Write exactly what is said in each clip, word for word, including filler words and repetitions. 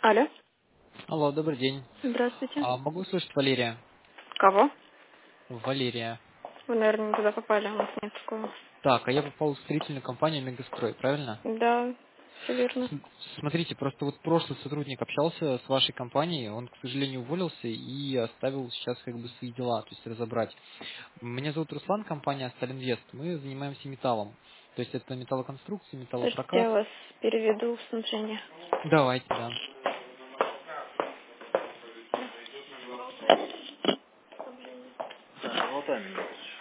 Алло, Алло, добрый день. здравствуйте. А, могу слышать Валерия? Кого? Валерия. Вы, наверное, не туда попали, у нас нет такого. Так, а я попал в строительную компанию Мегастрой, правильно? Да, все верно. С- Смотрите, просто вот прошлый сотрудник общался с вашей компанией, он, к сожалению, уволился и оставил сейчас как бы свои дела, то есть разобрать. Меня зовут Руслан, компания Сталинвест. Мы занимаемся металлом. То есть это металлоконструкции, Подождите, металлопрокат. я вас переведу в снабжение. Давайте, да. Да, ну там,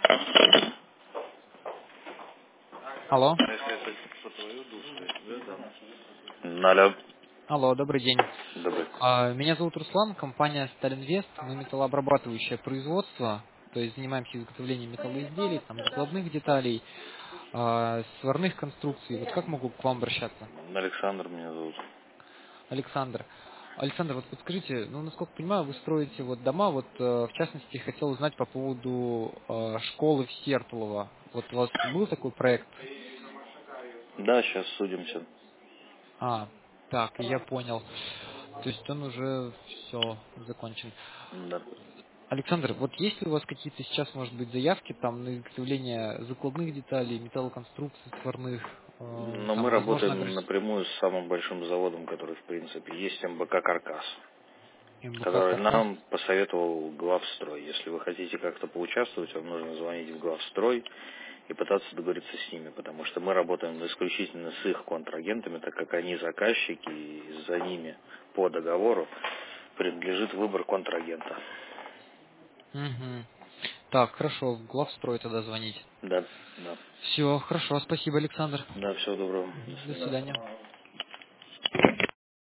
Алло. если это по твою душу, я тебе дам. Алло. Алло, добрый день. Добрый. А, Меня зовут Руслан, компания Сталинвест. Мы металлообрабатывающее производство, то есть занимаемся изготовлением металлоизделий, там, закладных деталей, а, сварных конструкций. Вот как могу к вам обращаться? Александр меня зовут. Александр. Александр, вот подскажите, ну, насколько понимаю, вы строите вот дома, вот, э, в частности, хотел узнать по поводу э, школы в Сертулово. Вот у вас был такой проект? Да, сейчас судимся. А, так, я понял. То есть он уже все закончен. Да. Александр, вот есть ли у вас какие-то сейчас, может быть, заявки там на изготовление закладных деталей, металлоконструкций сварных, э, Но мы там, возможно, работаем ограничений напрямую с самым большим заводом, который, в принципе, есть МБК «Каркас», МБК который «Каркас»? нам посоветовал главстрой. Если вы хотите как-то поучаствовать, вам нужно звонить в главстрой и пытаться договориться с ними, потому что мы работаем исключительно с их контрагентами, так как они заказчики, и за ними по договору принадлежит выбор контрагента. Угу. Так, хорошо, в главстрой тогда звонить. Да, да. Все, хорошо, спасибо, Александр. Да, всего доброго. До Мгм, До свидания. свидания.